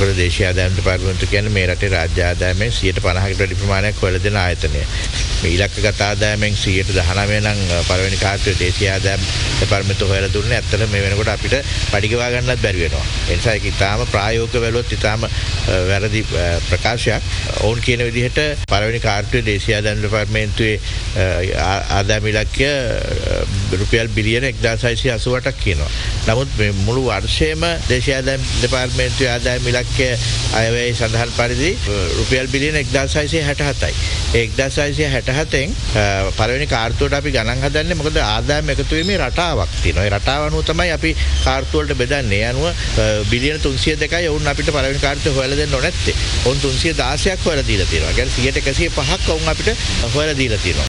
මොකද දේශීය ආදායම් දෙපාර්තමේන්තුව කියන්නේ මේ රටේ රාජ්‍ය ආදායමෙන් 50%කට වැඩි ප්‍රමාණයක් හොයලා දෙන ආයතනය. මේ ඉලක්කගත ආදායමෙන් 19% නම් පළවෙනි කාර්යයේ දේශීය ආදායම් දෙපාර්තමේන්තුව හොයලා දුන්නේ. ඇත්තට මේ වෙනකොට අපිට පඩිගවා ගන්නත් බැරි වෙනවා. ඒ නිසා ඒක ඉතාම ප්‍රායෝගික බැලුවොත් ඉතාම වැරදි ප්‍රකාශයක්. ඔවුන් කියන විදිහට පළවෙනි කාර්යයේ දේශීය ආදායම් දෙපාර්තමේන්තුවේ ආදායම ඉලක්කය රුපියල් බිලියන 1688ක් කියනවා. නමුත් මේ මුළු වර්ෂයේම දේශීය ආදායම් දෙපාර්තමේන්තුවේ ආදායම ඉලක්කය අයවැය සඳහන් පරිදි රුපියල් බිලියන 1667යි. ඒ 1667න් පළවෙනි කාර්තුවට අපි ගණන් හදන්නේ මොකද ආදායම එකතු වීමේ රටාවක් තියෙනවා. ඒ රටාව අනුව තමයි අපි කාර්තු වලට බෙදන්නේ. ඒ අනුව බිලියන 302යි වුන් අපිට පළවෙනි කාර්තුව හොයලා දෙන්න ඕනේ නැත්තේ. වුන් 316ක් හොයලා දීලා තියෙනවා. ඒ කියන්නේ 105ක් වුන් අපිට හොයලා දීලා තියෙනවා.